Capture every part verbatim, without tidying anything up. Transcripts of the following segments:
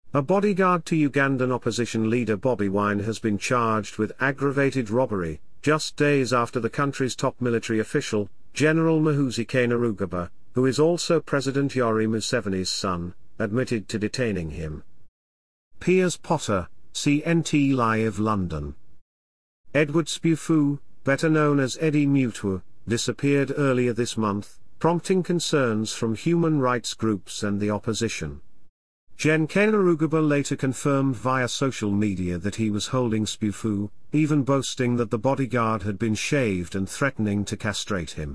A bodyguard to Ugandan opposition leader Bobi Wine has been charged with aggravated robbery, just days after the country's top military official, General Muhoozi Kainerugaba, who is also President Yoweri Museveni's son, admitted to detaining him. Piers Potter, C N T Live London. Edward Spufu, better known as Eddie Mutua, disappeared earlier this month, prompting concerns from human rights groups and the opposition. Gen Kainerugaba later confirmed via social media that he was holding Spufu, even boasting that the bodyguard had been shaved and threatening to castrate him.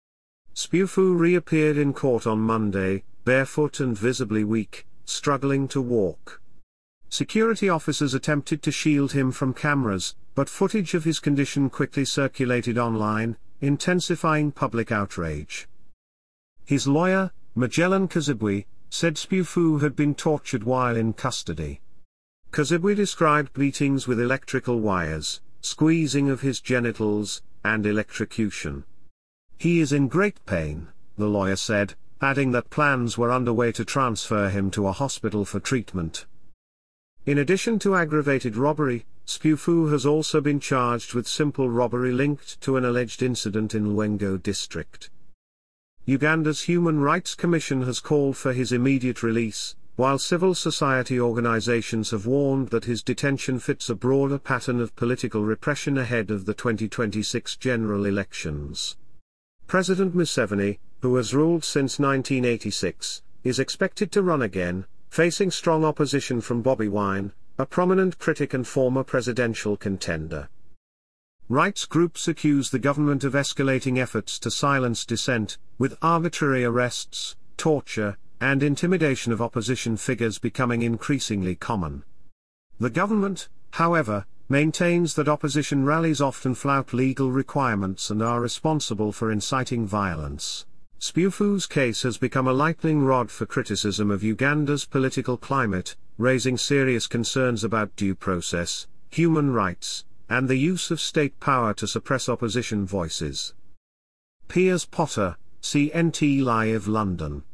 Spufu reappeared in court on Monday, barefoot and visibly weak, struggling to walk. Security officers attempted to shield him from cameras, but footage of his condition quickly circulated online, intensifying public outrage. His lawyer, Magellan Kazibwe, said Spufu had been tortured while in custody. Kazibwe described beatings with electrical wires, squeezing of his genitals, and electrocution. He is in great pain, the lawyer said, adding that plans were underway to transfer him to a hospital for treatment. In addition to aggravated robbery, Spufu has also been charged with simple robbery linked to an alleged incident in Lwengo district. Uganda's Human Rights Commission has called for his immediate release, while civil society organizations have warned that his detention fits a broader pattern of political repression ahead of the twenty twenty-six general elections. President Museveni, who has ruled since nineteen eighty-six, is expected to run again, facing strong opposition from Bobi Wine, a prominent critic and former presidential contender. Rights groups accuse the government of escalating efforts to silence dissent, with arbitrary arrests, torture, and intimidation of opposition figures becoming increasingly common. The government, however, maintains that opposition rallies often flout legal requirements and are responsible for inciting violence. Spufu's case has become a lightning rod for criticism of Uganda's political climate, raising serious concerns about due process, human rights, and the use of state power to suppress opposition voices. Piers Potter, C N T Live London.